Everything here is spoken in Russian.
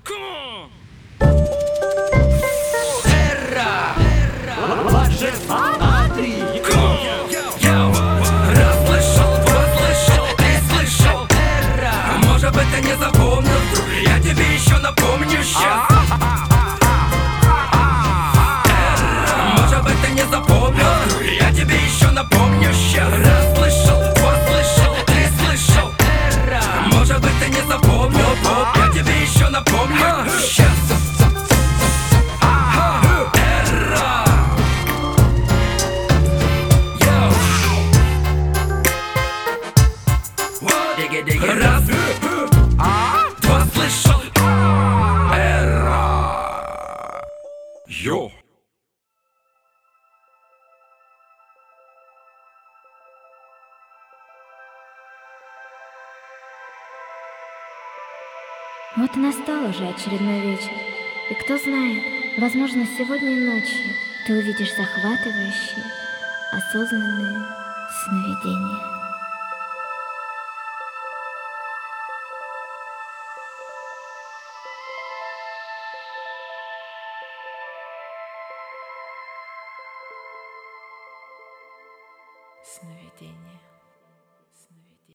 Расслышал, послышал, ты слышал, может быть ты не запомнил, я тебе еще напомню сейчас. Может быть ты не запомнил, я тебе еще напомню сейчас. Расслышал, послышал, ты слышал, может быть ты не запомнил, я тебе еще напомню сейчас. Раз, два, слышал, эра. Йо. Вот и настал уже очередной вечер. И кто знает, возможно, сегодня ночью ты увидишь захватывающие, осознанные сновидения. Сновидения.